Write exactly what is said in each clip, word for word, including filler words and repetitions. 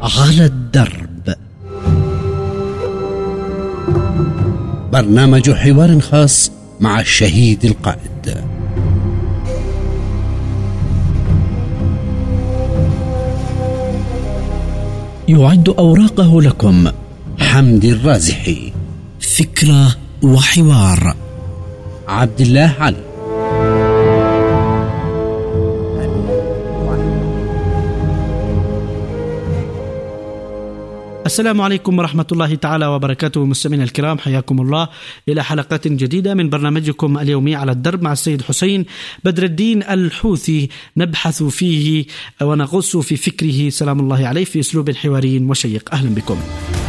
على الدرب، برنامج حوار خاص مع الشهيد القائد. يعد أوراقه لكم حمدي الرازحي. فكرة وحوار عبد الله علي. السلام عليكم ورحمة الله تعالى وبركاته. مستمعينا الكرام، حياكم الله إلى حلقات جديدة من برنامجكم اليومي على الدرب مع السيد حسين بدر الدين الحوثي، نبحث فيه ونغص في فكره سلام الله عليه في أسلوب حواري وشيق. أهلا بكم.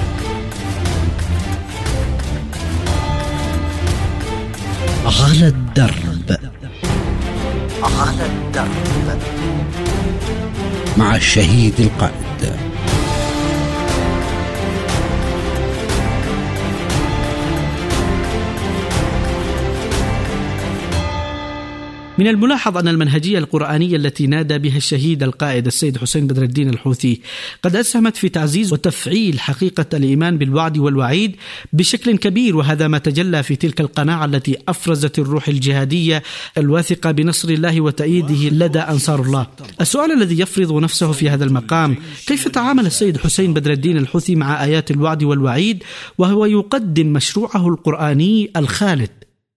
على الدرب، على الدرب مع الشهيد القائد. من الملاحظ أن المنهجية القرآنية التي نادى بها الشهيد القائد السيد حسين بدر الدين الحوثي قد أسهمت في تعزيز وتفعيل حقيقة الإيمان بالوعد والوعيد بشكل كبير، وهذا ما تجلى في تلك القناعة التي أفرزت الروح الجهادية الواثقة بنصر الله وتأييده لدى أنصار الله. السؤال الذي يفرض نفسه في هذا المقام: كيف تعامل السيد حسين بدر الدين الحوثي مع آيات الوعد والوعيد وهو يقدم مشروعه القرآني الخالد؟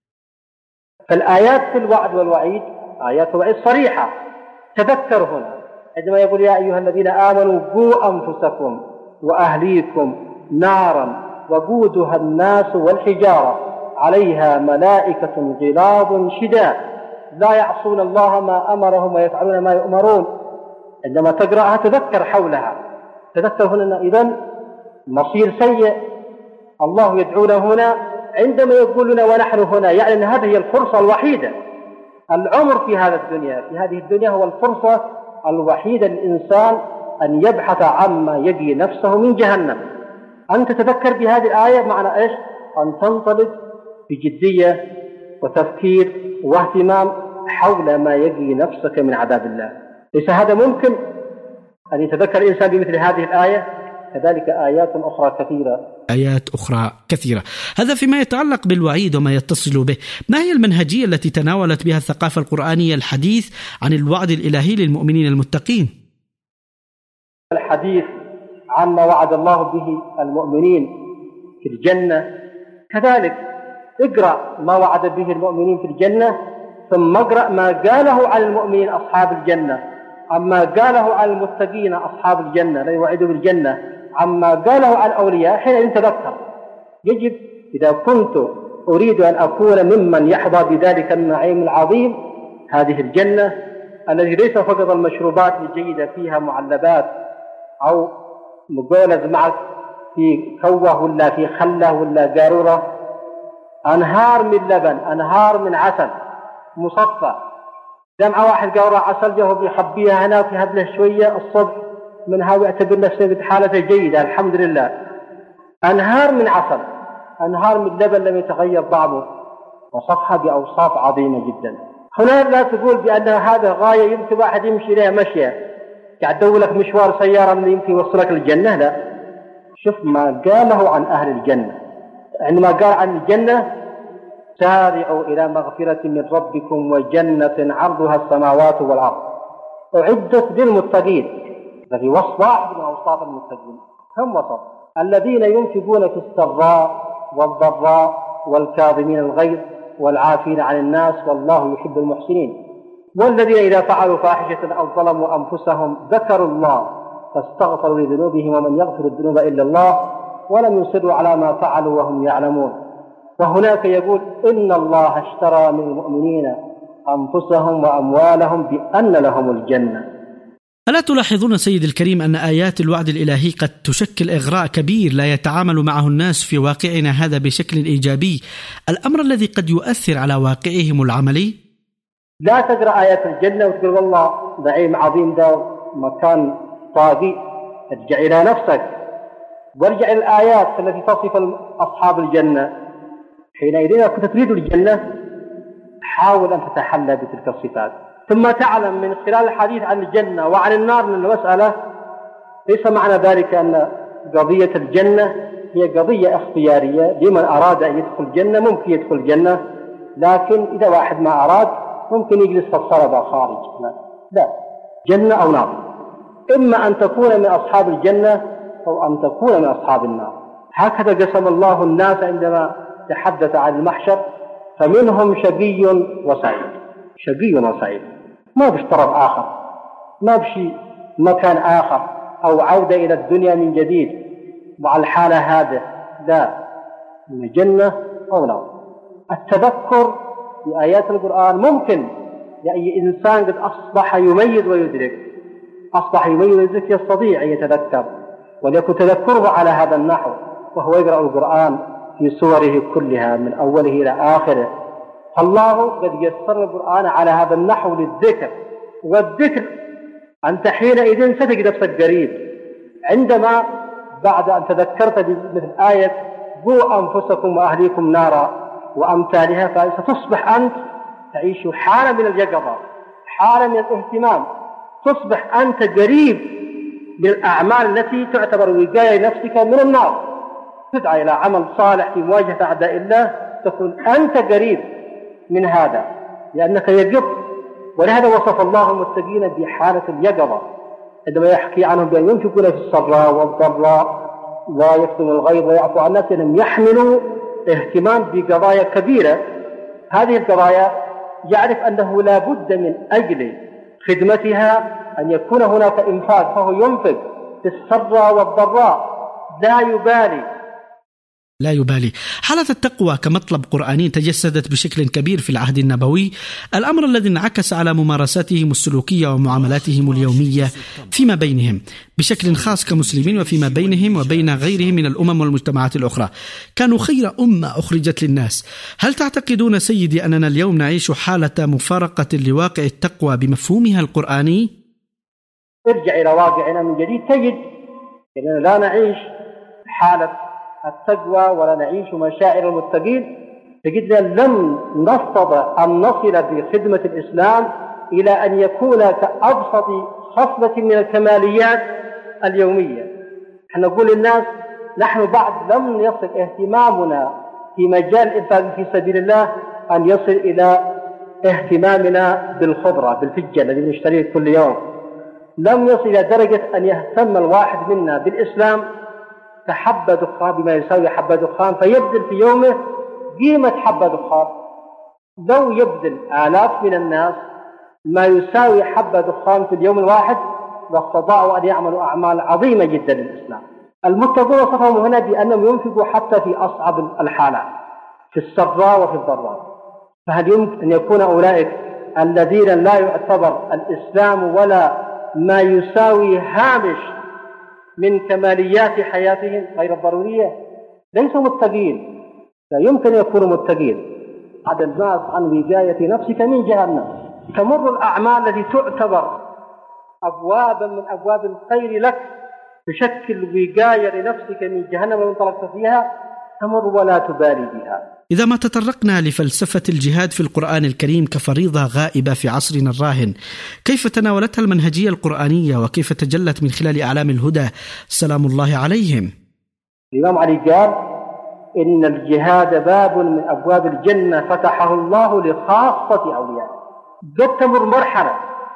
فالآيات في الوعد والوعيد آيات وعيد صريحة. تذكر هنا عندما يقول يا أيها الذين آمنوا قوا أنفسكم وأهليكم نارا وقودها الناس والحجارة عليها ملائكة غلاظ شداد لا يعصون الله ما أمرهم ويفعلون ما يؤمرون. عندما تقرأها تذكر حولها، تذكر هنا إذن مصير سيء. الله يدعونا هنا عندما يقول لنا ونحن هنا، يعني أن هذه هي الفرصة الوحيدة. العمر في هذا الدنيا في هذه الدنيا هو الفرصة الوحيدة للإنسان أن يبحث عما يجي نفسه من جهنم. أن تتذكر بهذه الآية معنى إيش؟ أن تنطلق بجدية وتفكير واهتمام حول ما يجي نفسك من عذاب الله. ليس هذا ممكن أن يتذكر الإنسان بمثل هذه الآية. كذلك آيات أخرى كثيرة آيات أخرى كثيرة. هذا فيما يتعلق بالوعيد وما يتصل به. ما هي المنهجية التي تناولت بها الثقافة القرآنية الحديث عن الوعد الإلهي للمؤمنين المتقين؟ الحديث عما وعد الله به المؤمنين في الجنة، كذلك اقرأ ما وعد به المؤمنين في الجنة، ثم اقرأ ما قاله عن المؤمنين أصحاب الجنة، عما قاله عن المتقين أصحاب الجنة لا يوعدوا بالجنة، عما قاله عن الأولياء. حين تذكر يجب إذا كنت أريد أن أكون ممن يحظى بذلك النعيم العظيم، هذه الجنة التي ليس فقط المشروبات الجيدة فيها معلبات أو مجولز معك في كوه ولا في خله ولا قارورة، أنهار من لبن، أنهار من عسل مصفى. جمع واحد قارورة عسل جهه بيخبيها هنا في هذه شوية الصبح منها ويعتبر نفسه بحالته جيدة الحمد لله. أنهار من عسل، أنهار من لبن لم يتغير طعمه، وصفها بأوصاف عظيمة جدا. هنا لا تقول بأن هذا غاية يمكن واحد يمشي إليها مشية، قاعد دولك مشوار سيارة من يمكن يوصلك للجنة. لا، شوف ما قاله عن أهل الجنة. عندما قال عن الجنة: سارعوا إلى مغفرة من ربكم وجنة عرضها السماوات والأرض أعدت للمتقين. الذي وصف واحد من أوصاف المتقين. هم وصف الذين ينفقون في السراء والضراء والكاظمين الغيظ والعافين عن الناس والله يحب المحسنين. والذين إذا فعلوا فاحشة أو ظلموا أنفسهم ذكروا الله فاستغفروا لذنوبهم ومن يغفر الذنوب إلا الله ولم يصروا على ما فعلوا وهم يعلمون. وهناك يقول: إن الله اشترى من المؤمنين أنفسهم وأموالهم بأن لهم الجنة. ألا تلاحظون سيد الكريم أن آيات الوعد الإلهي قد تشكل إغراء كبير لا يتعامل معه الناس في واقعنا هذا بشكل إيجابي، الأمر الذي قد يؤثر على واقعهم العملي؟ لا تقرأ آيات الجنة وتقول والله نعيم عظيم ده مكان طاغي. ارجع إلى نفسك وارجع إلى الآيات التي تصف أصحاب الجنة. حينئذ إذا كنت تريد الجنة حاول أن تتحلى بتلك الصفات، ثم تعلم من خلال الحديث عن الجنة وعن النار من المسألة ليس معنى ذلك أن قضية الجنة هي قضية اختيارية، لمن أراد أن يدخل الجنة ممكن يدخل الجنة، لكن إذا واحد ما أراد ممكن يجلس في الصلبة خارج. لا، جنة أو نار، إما أن تكون من أصحاب الجنة أو أن تكون من أصحاب النار. هكذا قسم الله الناس عندما تحدث عن المحشر، فمنهم شقي وسعيد. شقي وسعيد ما بش طرف آخر، ما بشي مكان آخر أو عودة إلى الدنيا من جديد وعلى الحالة هذا، لا، من جنة أو نار. التذكر بآيات القرآن ممكن لأي إنسان قد أصبح يميز ويدرك، أصبح يميز ويدرك يستطيع أن يتذكر، وليكن تذكره على هذا النحو، وهو يقرأ القرآن في سوره كلها من أوله إلى آخره. فالله قد يسر القرآن على هذا النحو للذكر، والذكر أنت حينئذ ستجد نفسك قريب عندما بعد أن تذكرت مثل آية قوا أنفسكم وأهليكم نارا وأمثالها، فستصبح أنت تعيش حالة من اليقظة، حالة من الاهتمام، تصبح أنت قريب من الأعمال التي تعتبر وقاية لنفسك من النار، تدعى إلى عمل صالح في مواجهة أعداء الله، تكون أنت قريب من هذا لأنك يقظ. ولهذا وصف الله المتقين بحالة اليقظة عندما يحكي عنهم بأن ينفقون في السراء والضراء ويكتم الغيظ ويعفو عن الناس، أنهم يحملوا اهتمام بقضايا كبيرة. هذه القضايا يعرف أنه لا بد من أجل خدمتها أن يكون هناك إنفاق، فهو ينفق في السراء والضراء لا يبالي لا يبالي. حالة التقوى كمطلب قرآني تجسدت بشكل كبير في العهد النبوي، الأمر الذي انعكس على ممارساتهم السلوكية ومعاملاتهم اليومية فيما بينهم بشكل خاص كمسلمين، وفيما بينهم وبين غيرهم من الأمم والمجتمعات الأخرى. كانوا خير أمة أخرجت للناس. هل تعتقدون سيدي أننا اليوم نعيش حالة مفارقة لواقع التقوى بمفهومها القرآني؟ ارجع إلى واقعنا من جديد تجد أننا لا نعيش حالة التقوى ولا نعيش مشاعر المتقين. تجدنا لم نستطع أن نصل بخدمة الإسلام إلى أن يكون كأبسط خصلة من الكماليات اليومية. نحن نقول للناس نحن بعد لم يصل اهتمامنا في مجال الإنفاق في سبيل الله أن يصل إلى اهتمامنا بالخضرة بالفجة الذي نشتريه كل يوم. لم يصل إلى درجة أن يهتم الواحد منا بالإسلام كحبة دخان بما يساوي حبة دخان، فيبذل في يومه قيمة حبة دخان. لو يبذل آلاف من الناس ما يساوي حبة دخان في اليوم الواحد واستطاعوا أن يعملوا أعمال عظيمة جدا للإسلام. المتقون وصفهم هنا بأنهم ينفقوا حتى في أصعب الحالات، في السراء وفي الضراء. فهل يمكن أن يكون أولئك الذين لا يعتبر الإسلام ولا ما يساوي هامش من كماليات حياتهم غير الضرورية ليسوا متقين؟ لا يمكن يكونوا متقين. عد الناس عن وقاية نفسك من جهنم. تمر الأعمال التي تعتبر أبوابا من أبواب الخير لك تشكل وقاية لنفسك من جهنم وانطلقت فيها، تمر ولا تبالي بها. إذا ما تطرقنا لفلسفة الجهاد في القرآن الكريم كفريضة غائبة في عصرنا الراهن، كيف تناولتها المنهجية القرآنية وكيف تجلت من خلال أعلام الهدى سلام الله عليهم؟ الإمام علي قال إن الجهاد باب من أبواب الجنة فتحه الله لخاصة أوليائه. قد تمر مرحلة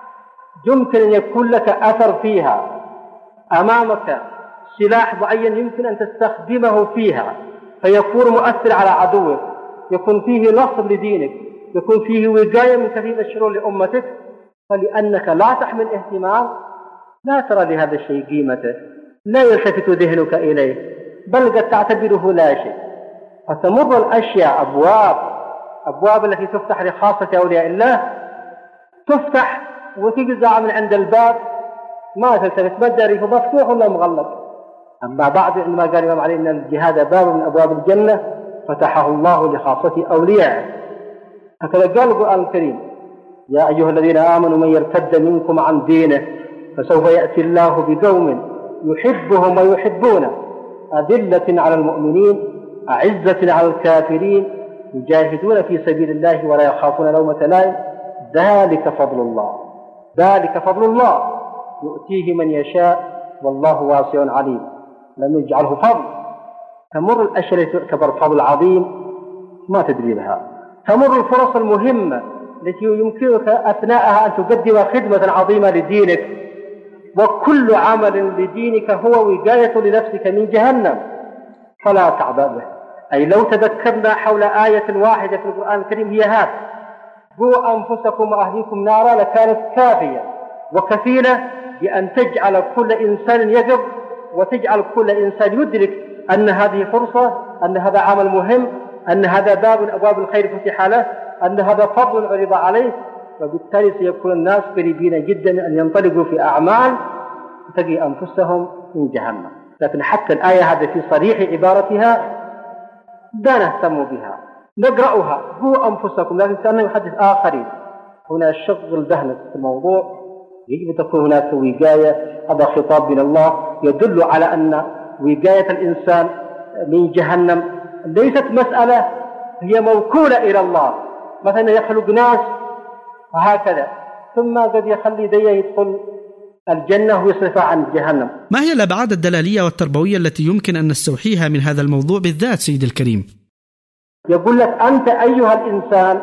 يمكن أن يكون لك أثر فيها، أمامك سلاح معين يمكن أن تستخدمه فيها فيكون مؤثر على عدوك، يكون فيه نصر لدينك، يكون فيه وقاية من كثير من الشرور لأمتك، فلأنك لا تحمل اهتمام لا ترى لهذا الشيء قيمته، لا يلتفت ذهنك إليه، بل قد تعتبره لا شيء. فتمر الأشياء أبواب أبواب التي تفتح لخاصة أولياء الله تفتح وتجزع من عند الباب ما تلتفت ما تدري هو مفتوح ولا مغلق. أما بعد عندما قال الإمام علي أن الجهاد باب من أبواب الجنة فتحه الله لخاصة أوليائه. هكذا قال القرآن الكريم يا أيها الذين آمنوا من يرتد منكم عن دينه فسوف يأتي الله بقوم يحبهم ويحبونه أذلة على المؤمنين أعزة على الكافرين يجاهدون في سبيل الله ولا يخافون لومة لائم ذلك فضل الله ذلك فضل الله يؤتيه من يشاء والله واسع عليم، لم يجعله فضل. تمر الأشياء التي تعتبر فضل عظيم ما تدري بها، تمر الفرص المهمة التي يمكنك أثناءها أن تقدم خدمة عظيمة لدينك، وكل عمل لدينك هو وقاية لنفسك من جهنم، فلا تعبأ به. أي لو تذكرنا حول آية واحدة في القرآن الكريم هي هذه: قوا أنفسكم وأهليكم نارا، لكانت كافية وكفيلة بأن تجعل كل إنسان يقظ، وتجعل كل إنسان يدرك أن هذه فرصة، أن هذا عمل مهم، أن هذا باب من أبواب الخير فتح له، أن هذا فضل عرض عليه. وبالتالي سيكون الناس قريبين جدا أن ينطلقوا في أعمال تقي أنفسهم من جهنم. لكن حتى الآية هذه في صريح عبارتها لا نهتم بها، نقرأها قوا أنفسكم، لكن كأنه يحدث آخرين. هنا شغل ذهنك في الموضوع، يجب تكون هناك وقاية. هذا خطاب من الله يدل على أن وقاية الإنسان من جهنم ليست مسألة هي موكولة إلى الله، مثلا يخلق ناس وهكذا ثم قد يخلي ذي يدخل الجنة ويصرف عن جهنم. ما هي الأبعاد الدلالية والتربوية التي يمكن أن نستوحيها من هذا الموضوع بالذات سيد الكريم؟ يقول لك أنت أيها الإنسان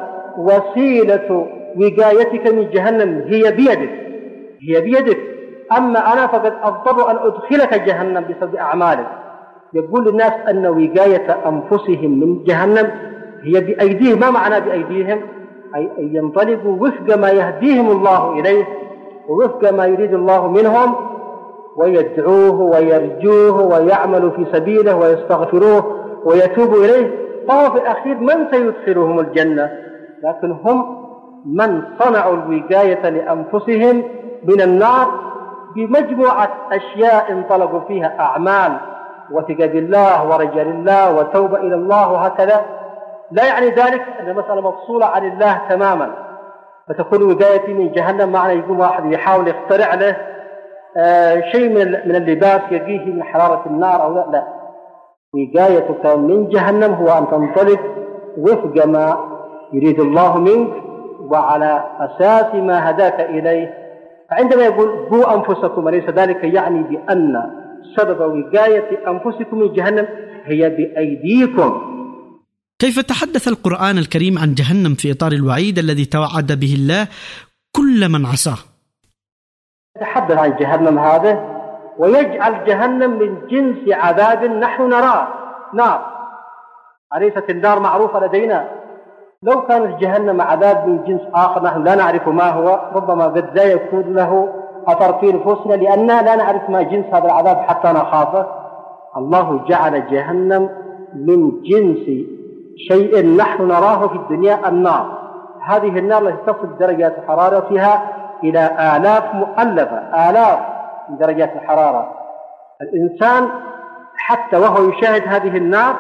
وسيلة وقايتك من جهنم هي بيدك، هي بيدك. أما أنا فقد أضطر أن أدخلك جهنم بسبب أعمالك. يقول للناس أن وقاية أنفسهم من جهنم هي بأيديهم. ما معنى بأيديهم؟ أي أن ينطلقوا وفق ما يهديهم الله إليه ووفق ما يريد الله منهم، ويدعوه ويرجوه ويعملوا في سبيله ويستغفروه ويتوبوا إليه. فهو في الأخير من سيدخلهم الجنة، لكن هم من صنعوا الوقاية لأنفسهم من النار بمجموعة أشياء انطلقوا فيها: أعمال وثقة بالله ورجاء الله وتوبة إلى الله وهكذا. لا يعني ذلك أن المسألة مفصولة عن الله تماما فتكون وقايتي من جهنم. معنى يقوم واحد يحاول يخترع له آه شيء من اللباس يقيه من حرارة النار أو لا لا. وقايتك من جهنم هو أن تنطلق وفق ما يريد الله منك وعلى أساس ما هداك إليه. فعندما يقول قوا أنفسكم أليس ذلك يعني بأن سبب وقاية أنفسكم من جهنم هي بأيديكم؟ كيف تحدث القرآن الكريم عن جهنم في إطار الوعيد الذي توعد به الله كل من عصاه؟ يتحدث عن جهنم هذا ويجعل جهنم من جنس عذاب نحن نراه نار. أليست النار معروفة لدينا؟ لو كانت جهنم عذاب من جنس آخر نحن لا نعرف ما هو، ربما قد لا يكون له أثر في نفوسنا لأننا لا نعرف ما جنس هذا العذاب حتى نخافه. الله جعل جهنم من جنس شيء نحن نراه في الدنيا، النار. هذه النار التي تصل درجات حرارتها إلى آلاف مؤلفة، آلاف من درجات الحرارة. الإنسان حتى وهو يشاهد هذه النار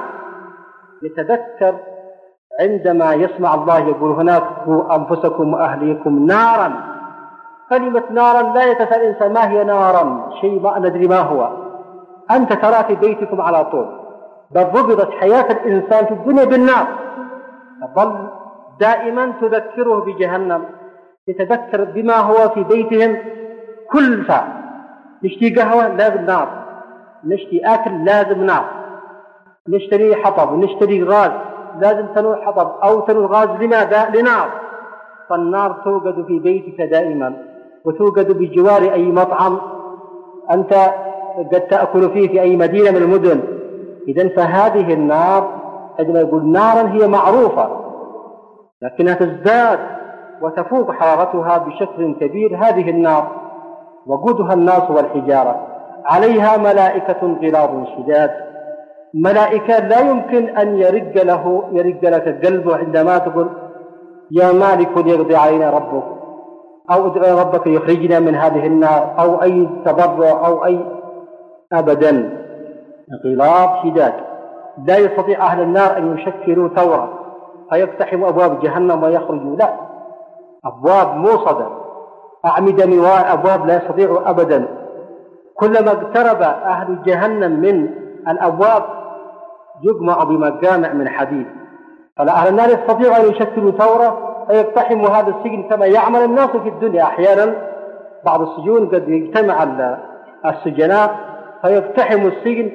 يتذكر عندما يسمع الله يقول هناك قوا أنفسكم وأهليكم نارا. كلمة نارا لا يتساءل الإنسان ما هي نارا، شيء ما ندري ما هو. أنت ترى في بيتكم على طول، بل ربطت حياة الإنسان في الدنيا بالنار، تظل دائما تذكره بجهنم، يتذكر بما هو في بيتهم كل ساعة. نشتي قهوة لازم نار، نشتي أكل لازم نار، نشتري حطب ونشتري غاز لازم تنور حطب أو تنور غاز. لماذا؟ لنار. فالنار توجد في بيتك دائما وتوجد بجوار أي مطعم أنت قد تأكل فيه في أي مدينة من المدن. إذن فهذه النار عندما يقول نارا هي معروفة لكنها تزداد وتفوق حرارتها بشكل كبير. هذه النار وقودها الناس والحجارة، عليها ملائكة غلاظ شداد، ملائكة لا يمكن أن يرق له يرق لك قلبه عندما تقول يا مالك ليقضي علينا ربك أو ادعو ربك يخرجنا من هذه النار أو أي تضرع أو أي أبدا. غلاظ شداد لا يستطيع أهل النار أن يشكلوا ثورة فيقتحموا أبواب جهنم ويخرجوا، لا، أبواب موصدة أعمدة نيران، أبواب لا يستطيعوا أبدا. كلما اقترب أهل جهنم من الأبواب يجمع بمجامع من حديد، فلا أهل النار يستطيعوا أن يشكلوا ثورة فيقتحموا هذا السجن كما يعمل الناس في الدنيا. أحيانا بعض السجون قد يجتمع السجناء فيقتحموا السجن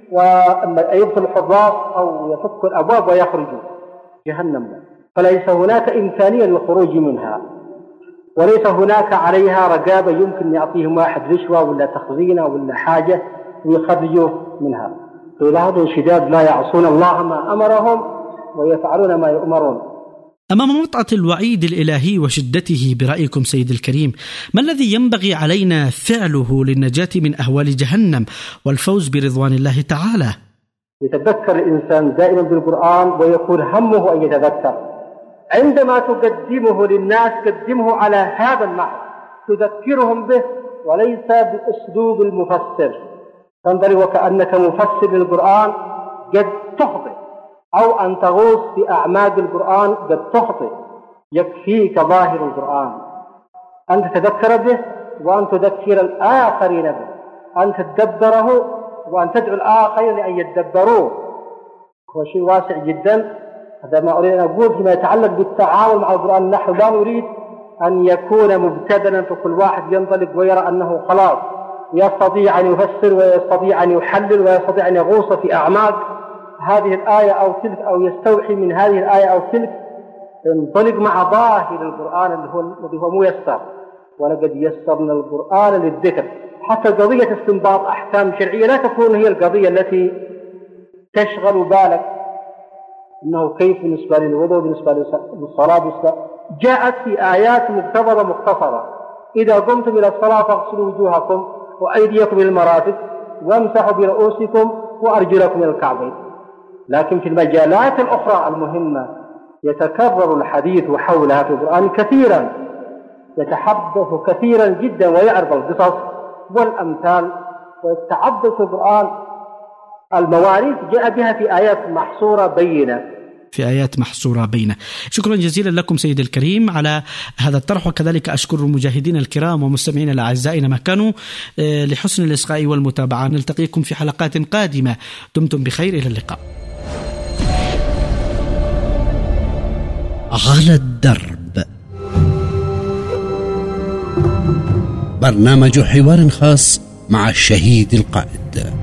ويبطل الحراس أو يفك الأبواب ويخرجوا جهنم، فليس هناك إمكانية للخروج منها، وليس هناك عليها رقابة يمكن يعطيهم واحد رشوة ولا تخزينة ولا حاجة ويخرجوا منها. فلهذا الشداد لا يعصون الله ما أمرهم ويفعلون ما يؤمرون. أمام وطأة الوعيد الإلهي وشدته برأيكم سيد الكريم، ما الذي ينبغي علينا فعله للنجاة من أهوال جهنم والفوز برضوان الله تعالى؟ يتذكر الإنسان دائما بالقرآن ويكون همه أن يتذكر. عندما تقدمه للناس قدمه على هذا النحو، تذكرهم به وليس بأسلوب المفسر، تنظر وكأنك مفسر للقرآن قد تخطئ، أو أن تغوص في أعماق القرآن قد تخطئ. يكفيك ظاهر القرآن أن تتذكر به وأن تذكر الآخرين به، أن تتدبره وأن تدعو الآخرين لأن يتدبروه. هو شيء واسع جدا. هذا ما أريد أن أقول فيما يتعلق بالتعامل مع القرآن. نحن لا نريد أن يكون مبتدلا فكل واحد ينطلق ويرى أنه خلاص يستطيع أن يفسر ويستطيع أن يحلل ويستطيع أن يغوص في أعماق هذه الآية أو تلك أو يستوحي من هذه الآية أو تلك. انطلق مع ظاهر القرآن اللي هو الذي هو ميسر، ولقد يسرنا القرآن للذكر. حتى قضية استنباط أحكام شرعية لا تكون هي القضية التي تشغل بالك، إنه كيف بالنسبة للوضوء بالنسبة للصلاة بالنسبة. جاءت في آيات مكتظة مختصرة: إذا قمتم إلى الصلاة فاغسلوا وجوهكم وأيديكم إلى المرافق وامسحوا برؤوسكم وأرجلكم إلى الكعبين. لكن في المجالات الأخرى المهمة يتكرر الحديث حولها في القرآن كثيرا، يتحدث كثيرا جدا ويعرض القصص والأمثال ويتعدد في القرآن المواريث جاء بها في آيات محصورة بينة في آيات محصورة بينة. شكرا جزيلا لكم سيد الكريم على هذا الطرح، وكذلك أشكر المجاهدين الكرام ومستمعين الأعزاء ما كانوا لحسن الإصغاء والمتابعة. نلتقيكم في حلقات قادمة. دمتم بخير، إلى اللقاء. على الدرب، برنامج حوار خاص مع الشهيد القائد.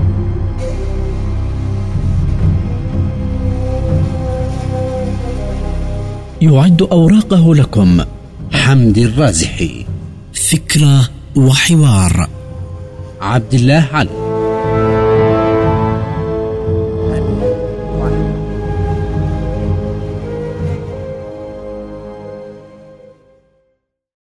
يعد أوراقه لكم حمد الرازحي. فكرة وحوار عبد الله علي.